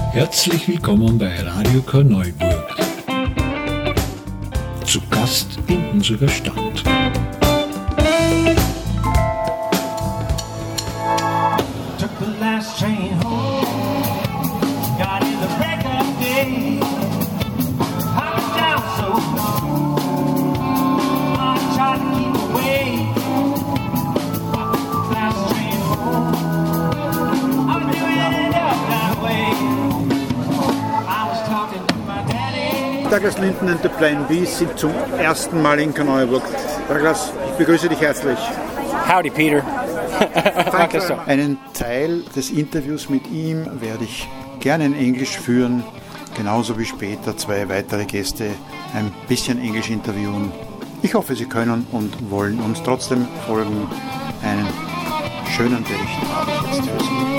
Herzlich willkommen bei Radio Korneuburg. Zu Gast in unserer Stadt. Took the last train home, got in the break of day, hopped down so low, I tried to keep away, last train home, I'm doing it up that way, I was talking to my daddy. Douglas Linton und The Plan B sind zum ersten Mal in Korneuburg. Douglas, ich begrüße dich herzlich. Howdy, Peter. Einen Teil des Interviews mit ihm werde ich gerne in Englisch führen, genauso wie später zwei weitere Gäste ein bisschen Englisch interviewen. Ich hoffe, Sie können und wollen uns trotzdem folgen. Einen schönen Bericht habe ich jetzt für Sie.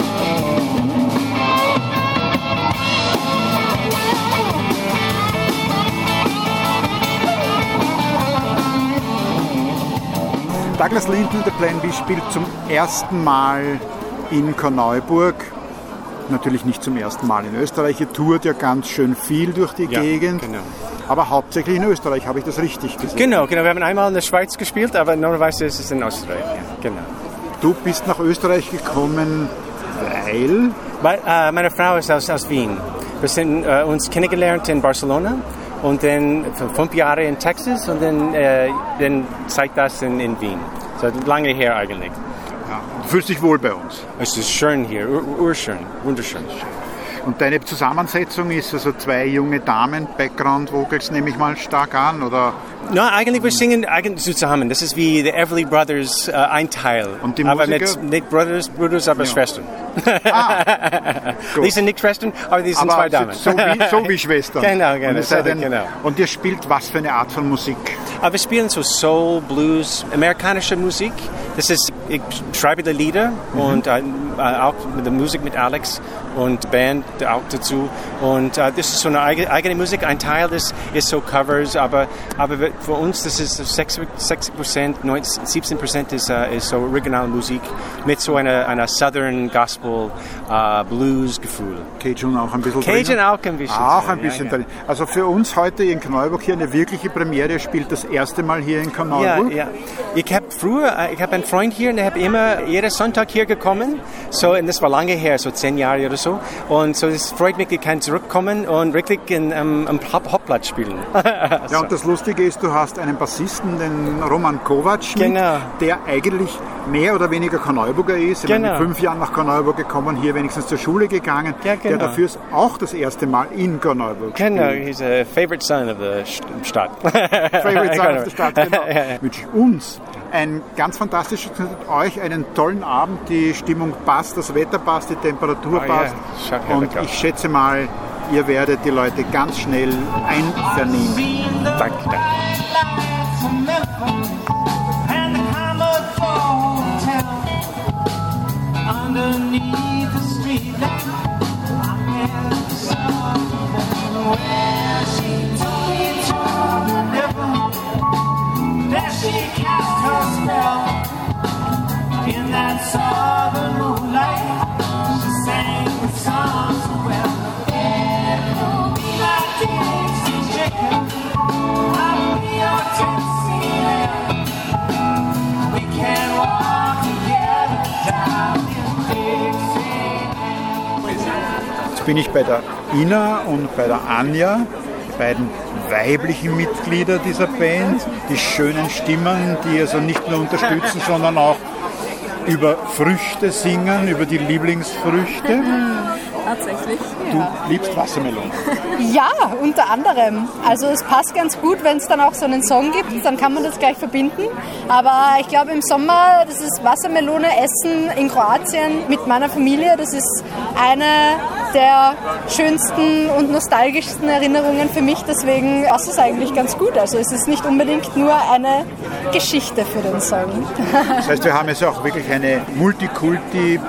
Douglas Linton, The Plan B, spielt zum ersten Mal in Korneuburg. Natürlich nicht zum ersten Mal in Österreich. Er tourt ja ganz schön viel durch die Gegend. Genau. Aber hauptsächlich in Österreich, habe ich das richtig gesehen? Genau. Wir haben einmal in der Schweiz gespielt, aber normalerweise ist es in Österreich. Ja, genau. Du bist nach Österreich gekommen, weil? Meine Frau ist aus Wien. Wir sind uns kennengelernt in Barcelona. Und dann für 5 Jahre in Texas und dann zeigt das in Wien. So lange her eigentlich. Ja, du fühlst dich wohl bei uns? Es ist schön hier, urschön, wunderschön. Und deine Zusammensetzung ist also 2 junge Damen, Background Vocals nehme ich mal stark an, oder? Nein, eigentlich wir singen zusammen. Das ist wie die Everly Brothers ein Teil. Und die aber Musiker? nicht Brothers, aber ja. Schwestern. Die sind nicht Schwestern, aber die sind aber 2 Damen. So wie Schwestern. Genau. Und ihr spielt was für eine Art von Musik? Aber wir spielen so Soul, Blues, amerikanische Musik. Das ist, ich schreibe die Lieder und auch mit der Musik mit Alex und Band auch dazu. Und das ist so eine eigene Musik. Ein Teil das ist so Covers, aber für uns das ist 60%, 17% ist so originale Musik mit so einer Southern Gospel Blues Gefühl. Cajun auch ein bisschen Cajun drin? Auch ein bisschen. Auch ein bisschen drin. Also für uns heute in Korneuburg hier eine wirkliche Premiere, spielt das erste Mal hier in Korneuburg. Ja. Ich habe einen Freund hier und der hat immer jeden Sonntag hier gekommen. So, und das war lange her, so 10 Jahre oder so. Und so, es freut mich, ich kann zurückkommen und wirklich am Hauptplatz spielen. Ja, und das Lustige ist, du hast einen Bassisten, den Roman Kovac, der eigentlich mehr oder weniger Korneuburger ist. Ich bin mit 5 Jahren nach Korneuburg gekommen, hier wenigstens zur Schule gegangen. Ja, der dafür ist auch das erste Mal in Korneuburg spielt. Genau, he's a favorite son of the Stadt. Favorite son of the Stadt, genau. Wünsche ich uns ein ganz fantastisches, euch einen tollen Abend, die Stimmung passt, das Wetter passt, die Temperatur passt. Yeah. Und ich schätze mal, ihr werdet die Leute ganz schnell einvernehmen. Danke. Underneath the street lamp, I met someone where she took me to the river. There she cast her spell in that southern moonlight. She sang the songs so well. Be my Dixie chicken, I'll be your Dixieland. We can walk together down. Jetzt bin ich bei der Ina und bei der Anja, die beiden weiblichen Mitglieder dieser Band, die schönen Stimmen, die also nicht nur unterstützen, sondern auch über Früchte singen, über die Lieblingsfrüchte. Tatsächlich. Du liebst Wassermelonen. Ja, unter anderem. Also es passt ganz gut, wenn es dann auch so einen Song gibt, dann kann man das gleich verbinden. Aber ich glaube im Sommer, das ist Wassermelone essen in Kroatien mit meiner Familie, das ist eine der schönsten und nostalgischsten Erinnerungen für mich. Deswegen passt es eigentlich ganz gut. Also es ist nicht unbedingt nur eine Geschichte für den Song. Das heißt, wir haben jetzt auch wirklich eine Multikulti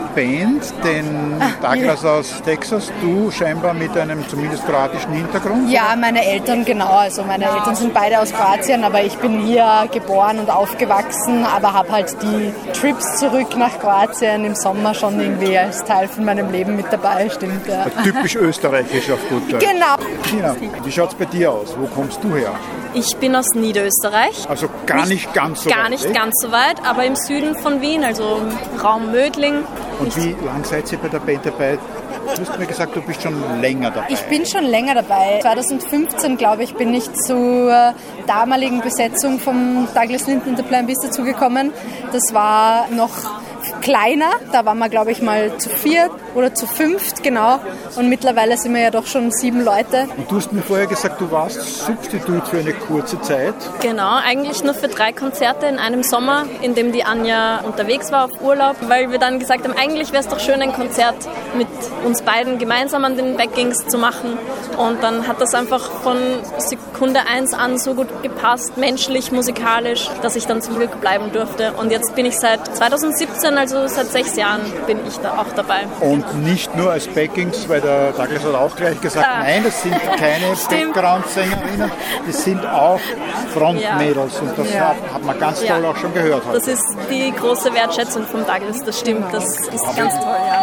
Band, den Douglas aus Texas, du scheinbar mit einem zumindest kroatischen Hintergrund? Ja, meine Eltern, genau. Also meine Eltern sind beide aus Kroatien, aber ich bin hier geboren und aufgewachsen, aber habe halt die Trips zurück nach Kroatien im Sommer schon irgendwie als Teil von meinem Leben mit dabei, stimmt. Ja. Typisch österreichisch auf gut Deutsch. Genau. Tina, wie schaut es bei dir aus? Wo kommst du her? Ich bin aus Niederösterreich. Also gar nicht ganz so weit. Gar nicht ganz so weit, aber im Süden von Wien, also Raum Mödling. Und wie lange seid ihr bei der Band dabei? Du hast mir gesagt, du bist schon länger dabei. Ich bin schon länger dabei. 2015, glaube ich, bin ich zur damaligen Besetzung vom Douglas Linton and the Plan Bs dazugekommen. Das war noch kleiner, da waren wir, glaube ich, mal zu 4 oder zu 5, genau. Und mittlerweile sind wir ja doch schon 7 Leute. Und du hast mir vorher gesagt, du warst Substitut für eine kurze Zeit. Genau, eigentlich nur für 3 Konzerte in einem Sommer, in dem die Anja unterwegs war auf Urlaub, weil wir dann gesagt haben, eigentlich wäre es doch schön, ein Konzert mit uns beiden gemeinsam an den Backings zu machen. Und dann hat das einfach von Sekunde 1 an so gut gepasst, menschlich, musikalisch, dass ich dann zum Glück bleiben durfte. Und jetzt bin ich seit 2017, also seit 6 Jahren, bin ich da auch dabei. Und nicht nur als Backings, weil der Douglas hat auch gleich gesagt, nein, das sind keine Background-Sängerinnen, das sind auch Frontmädels. Und das hat man ganz toll auch schon gehört heute. Das ist die große Wertschätzung vom Douglas, das stimmt, das ist ganz toll, ja.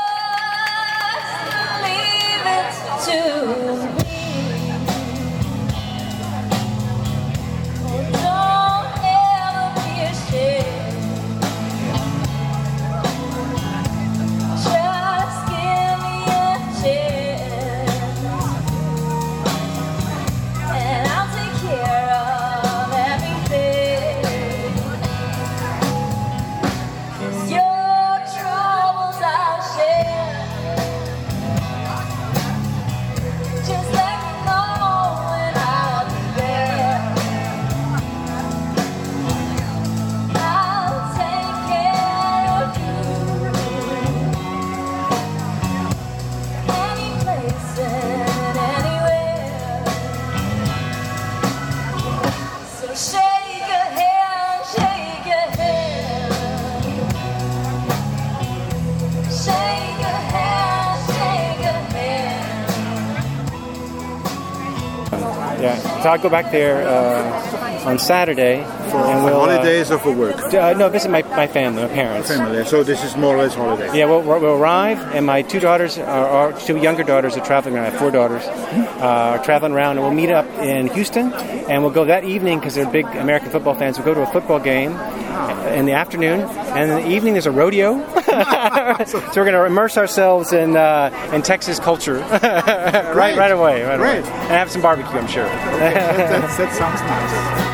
Yeah, so I'll go back there on Saturday. And we'll, holidays or for work? No, visit my family, my parents. Family. So this is more or less holiday. Yeah, we'll arrive, and my 2 daughters, our 2 younger daughters are traveling around. I have 4 daughters, are traveling around, and we'll meet up in Houston, and we'll go that evening, because they're big American football fans, we'll go to a football game in the afternoon, and in the evening there's a rodeo. So we're going to immerse ourselves in Texas culture right away. And have some barbecue, I'm sure. Okay, that sounds nice.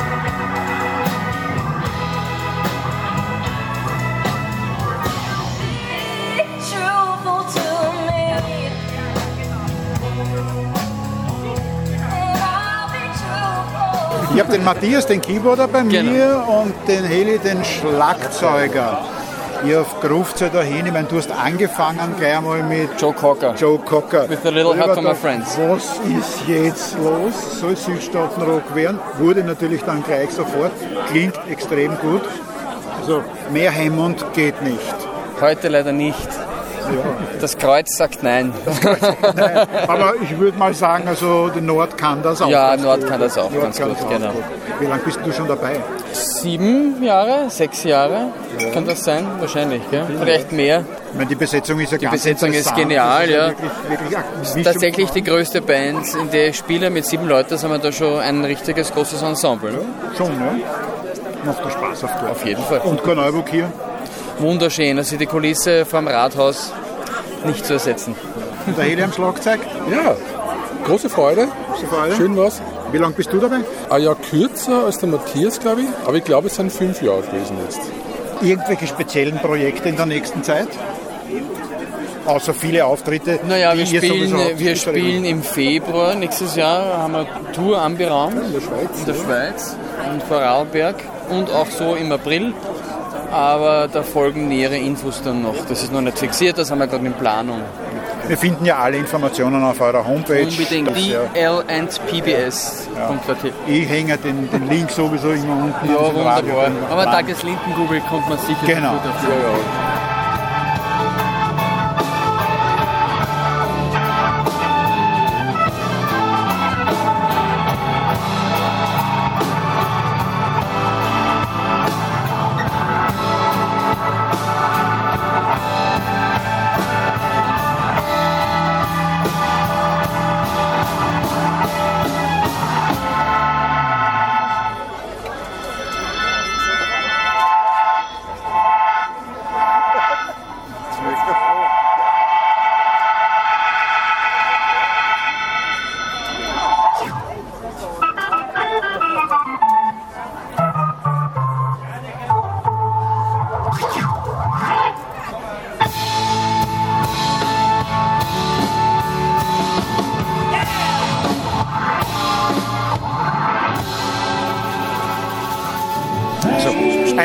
Ich habe den Matthias, den Keyboarder bei mir, und den Heli, den Schlagzeuger. Ihr ruft ja dahin, ich meine, du hast angefangen gleich einmal mit Joe Cocker. With a little help from my friends. Was ist jetzt los? Soll Südstaaten-Rock werden? Wurde natürlich dann gleich sofort. Klingt extrem gut. Also mehr Hammond geht nicht. Heute leider nicht. Ja. Das Kreuz sagt nein. Nein. Aber ich würde mal sagen, also der Nord kann das auch. Ja, Nord kann das auch ganz gut, genau. Wie lange bist du schon dabei? 7 Jahre, 6 Jahre, kann das sein? Wahrscheinlich, gell? Vielleicht mehr. Ich meine, die Besetzung ist ja ganz interessant. Die Besetzung ist genial, ja. Wirklich tatsächlich die größte Band, in der ich spiele. Mit 7 Leuten haben wir da schon ein richtiges großes Ensemble. Ja, schon, ne? Macht da Spaß auf Tour. Auf jeden Fall. Und Korneuburg hier? Wunderschön, also die Kulisse vom Rathaus nicht zu ersetzen. Und der Heli am Schlagzeug? Ja, große Freude. Schön was. Wie lange bist du dabei? Ein Jahr kürzer als der Matthias, glaube ich. Aber ich glaube, es sind 5 Jahre gewesen jetzt. Irgendwelche speziellen Projekte in der nächsten Zeit? Außer viele Auftritte. Naja, wir spielen im Februar nächstes Jahr, haben wir eine Tour anberaumt. In der Schweiz und Vorarlberg. Und auch so im April. Aber da folgen nähere Infos dann noch. Das ist noch nicht fixiert, das haben wir gerade in Planung. Wir finden ja alle Informationen auf eurer Homepage. Unbedingt, dl&pbs.at. Ich hänge den Link sowieso immer unten. Ja, wunderbar. Aber Douglas Linton Google kommt man sicher genau. gut auf die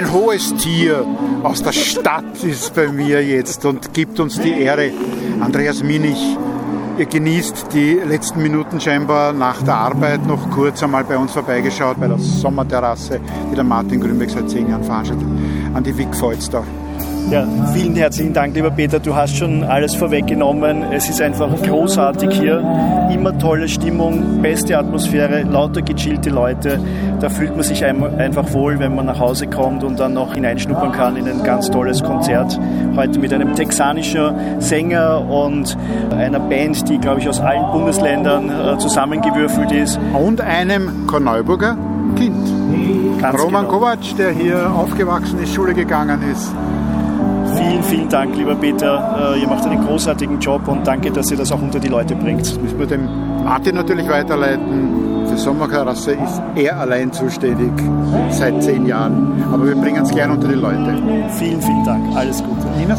Ein hohes Tier aus der Stadt ist bei mir jetzt und gibt uns die Ehre. Andreas Minich, ihr genießt die letzten Minuten scheinbar nach der Arbeit noch kurz einmal bei uns vorbeigeschaut, bei der Sommerterrasse, die der Martin Grünbeck seit 10 Jahren veranstaltet. Andi, wie gefällt's da? Ja, vielen herzlichen Dank, lieber Peter. Du hast schon alles vorweggenommen. Es ist einfach großartig hier. Immer tolle Stimmung, beste Atmosphäre, lauter gechillte Leute. Da fühlt man sich einfach wohl, wenn man nach Hause kommt und dann noch hineinschnuppern kann in ein ganz tolles Konzert. Heute mit einem texanischen Sänger und einer Band, die, glaube ich, aus allen Bundesländern zusammengewürfelt ist. Und einem Korneuburger Kind. Ganz Roman genau. Kovac, der hier aufgewachsen ist, Schule gegangen ist. Vielen, vielen Dank, lieber Peter. Ihr macht einen großartigen Job und danke, dass ihr das auch unter die Leute bringt. Das müssen wir dem Martin natürlich weiterleiten. Für Sommerterrasse ist er allein zuständig seit 10 Jahren. Aber wir bringen es gern unter die Leute. Vielen, vielen Dank. Alles Gute. Nina?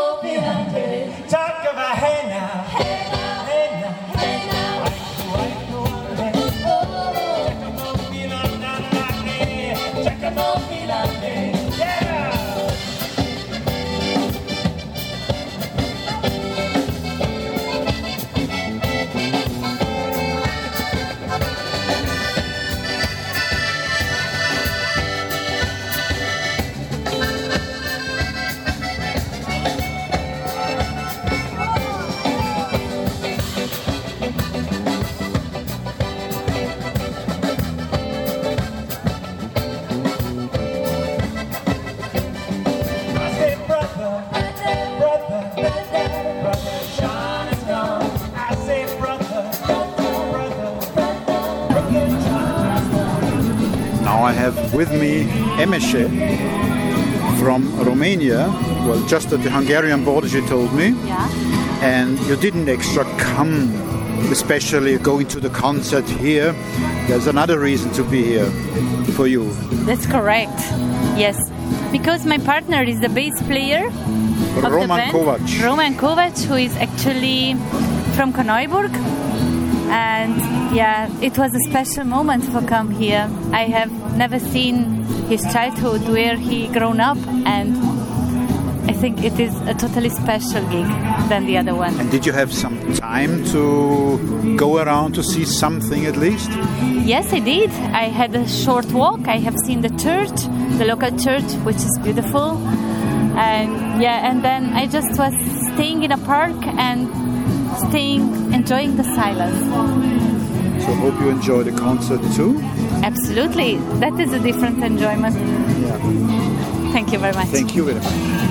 Now I have with me Emeshe from Romania. Well, just at the Hungarian border, she told me. Yeah. And you didn't extra come, especially going to the concert here. There's another reason to be here for you. That's correct. Yes. Because my partner is the bass player of Roman the band. Kovac. Roman Kovac, who is actually from Korneuburg. And yeah, it was a special moment for come here. I have never seen his childhood, where he grown up, and I think it is a totally special gig than the other one. And did you have some time to go around to see something at least? Yes, I did. I had a short walk. I have seen the church, the local church, which is beautiful. And yeah, and then I just was staying in a park and enjoying the silence. So I hope you enjoy the concert too. Absolutely. That is a different enjoyment. Yeah. Thank you very much. Thank you very much.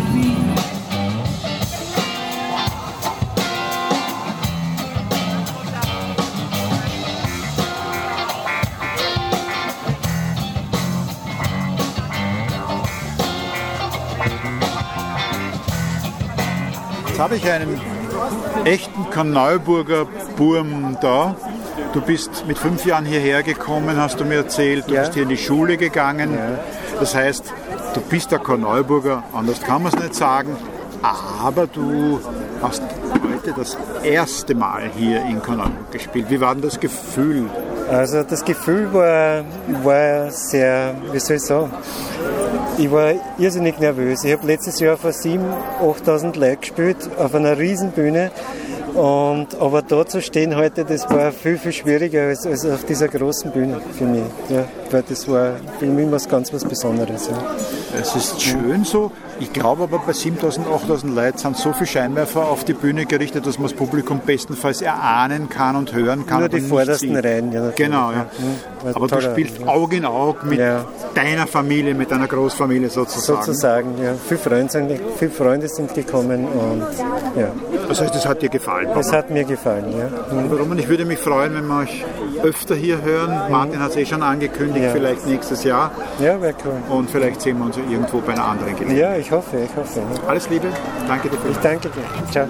Jetzt habe ich einen echten Korneuburger Burm da. Du bist mit 5 Jahren hierher gekommen, hast du mir erzählt. Du bist hier in die Schule gegangen. Ja. Das heißt, du bist der Korneuburger, anders kann man es nicht sagen. Aber du hast heute das erste Mal hier in Korneuburg gespielt. Wie war denn das Gefühl? Also das Gefühl war sehr, wie soll ich sagen, ich war irrsinnig nervös. Ich habe letztes Jahr vor 7.000, 8.000 Leuten gespielt auf einer riesen Bühne. Aber da zu stehen heute, das war viel, viel schwieriger als auf dieser großen Bühne für mich. Ja, weil das war für mich was Besonderes. Ja. Es ist schön so. Ich glaube aber, bei 7.000, 8.000 Leuten sind so viele Scheinwerfer auf die Bühne gerichtet, dass man das Publikum bestenfalls erahnen kann und hören kann. Nur die vordersten Reihen. Ja, genau, ja. Aber du spielst Auge in Auge mit deiner Familie, mit deiner Großfamilie sozusagen. Sozusagen, ja. Viele Freunde sind gekommen und ja. Das heißt, es hat dir gefallen? Es hat mir gefallen, ja. Roman, ich würde mich freuen, wenn wir euch öfter hier hören. Martin hat es schon angekündigt, vielleicht nächstes Jahr. Ja, wäre cool. Und vielleicht sehen wir uns irgendwo bei einer anderen Gelegenheit. Ja, ich hoffe. Alles Liebe, danke dir. Ich danke dir. Ciao.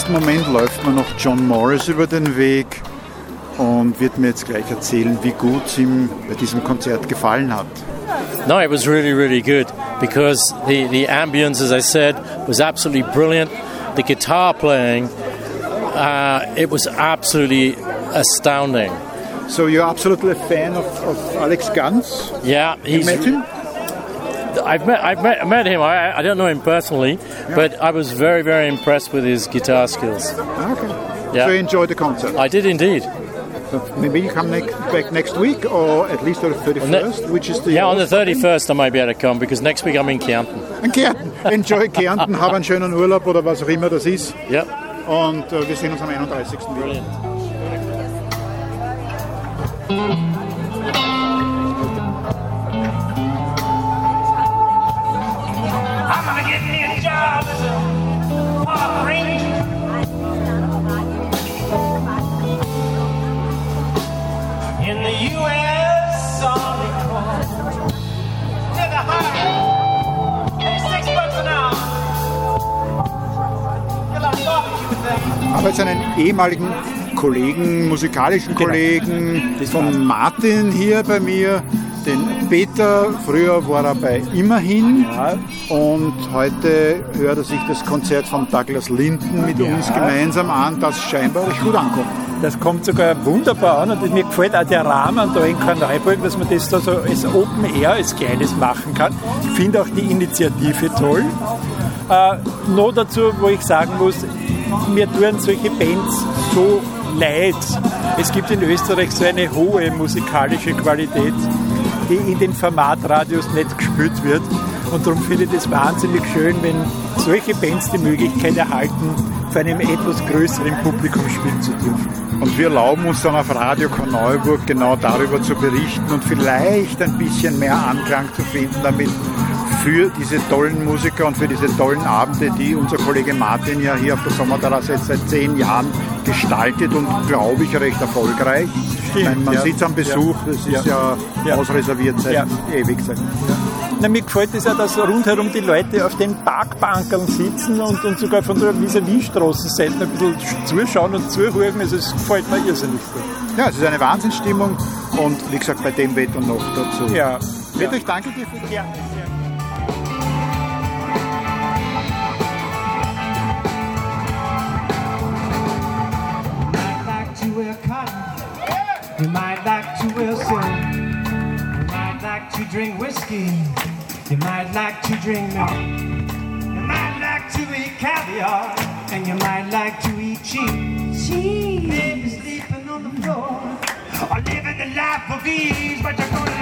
nächsten Moment läuft mir noch John Morris über den Weg und wird mir jetzt gleich erzählen, wie gut es ihm bei diesem Konzert gefallen hat. No, it was really, really good because the ambience, as I said, was absolutely brilliant. The guitar playing, it was absolutely astounding. So you're absolutely a fan of Alex Ganz? Yeah, you met him? I've met him. I don't know him personally, but I was very, very impressed with his guitar skills. Okay. Yeah. So you enjoyed the concert? I did indeed. So maybe you come back next week, or at least on the 31st, which is the... Yeah, on the 31st I might be able to come, because next week I'm in Kärnten. In Kärnten. Enjoy Kärnten, hab einen schönen Urlaub oder was auch immer das ist. Ja. Und wir sehen uns am 31. wieder. I'm gonna get me a job as a park ranger. In the U.S. Army Corps. They're the high. Hey, $6 an hour. You're like barbecue thing. Aber jetzt einen ehemaligen Kollegen, musikalischen Kollegen von Martin hier bei mir, den Peter. Früher war er bei Immerhin und heute hört er sich das Konzert von Douglas Linton mit uns gemeinsam an, das scheinbar recht gut ankommt. Das kommt sogar wunderbar an und mir gefällt auch der Rahmen da in Korneuburg, dass man das da so als Open Air, als Kleines machen kann. Ich finde auch die Initiative toll. Noch dazu, wo ich sagen muss, mir tun solche Bands so leid. Es gibt in Österreich so eine hohe musikalische Qualität, die in den Formatradios nicht gespielt wird. Und darum finde ich das wahnsinnig schön, wenn solche Bands die Möglichkeit erhalten, vor einem etwas größeren Publikum spielen zu dürfen. Und wir erlauben uns dann auf Radio Korneuburg genau darüber zu berichten und vielleicht ein bisschen mehr Anklang zu finden damit für diese tollen Musiker und für diese tollen Abende, die unser Kollege Martin ja hier auf der Sommerterrasse jetzt seit 10 Jahren gestaltet und, glaube ich, recht erfolgreich. Stimmt, man sieht es am Besuch, das ist ja ausreserviert seit Ewigkeit. Na, mir gefällt es ja, dass rundherum die Leute auf den Parkbankern sitzen und sogar von der Vis-à-vis-Straßenseite ein bisschen zuschauen und zuhören. Also es gefällt mir irrsinnig gut. Ja, es ist eine Wahnsinnsstimmung und wie gesagt, bei dem Wetter noch dazu. Ja. Peter, ich danke dir für die You might like to wear silk. You might like to drink whiskey. You might like to drink milk. You might like to eat caviar. And you might like to eat cheese. Maybe sleeping on the floor. Or living the life of ease. But you're gonna